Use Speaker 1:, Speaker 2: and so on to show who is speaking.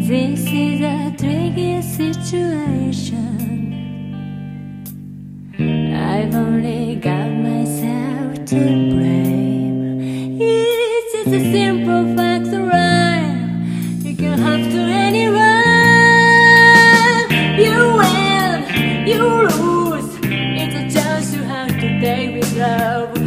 Speaker 1: This is a tricky situation. I've only got myself to blame. It's just a simple fact, right? You can have to anyone. You win, you lose. It's a chance you have to take with love.